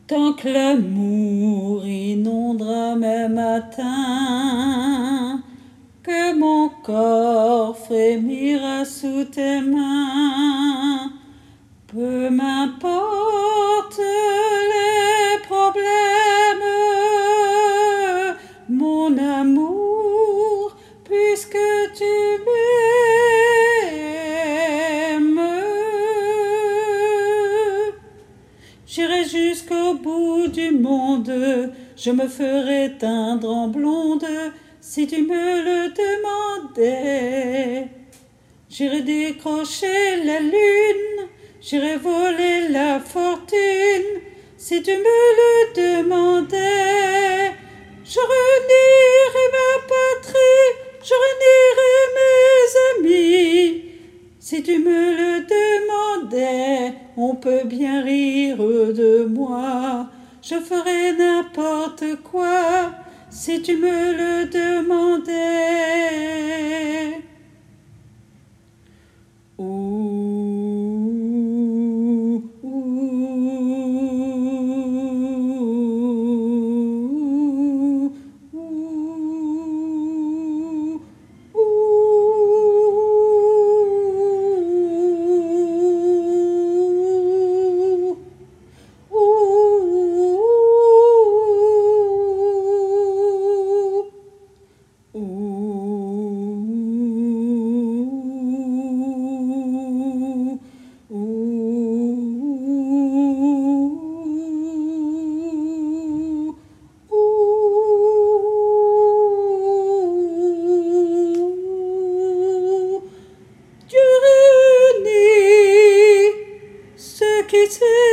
Tant que l'amour inondera mes matins, que mon corps frémira sous tes mains, peu m'importe les problèmes, mon amour, puisque tu m'aimes. J'irai jusqu'au bout du monde, je me ferai teindre en blonde, si tu me le demandais. J'irai décrocher la lune, j'irai voler la fortune, si tu me le demandais. Je renierai ma patrie, je renierai mes amis, si tu me le demandais. On peut bien rire de moi, je ferai n'importe quoi, si tu me le demandais. Ouh, ouh, ouh, Dieu réunit ceux qui s'aiment.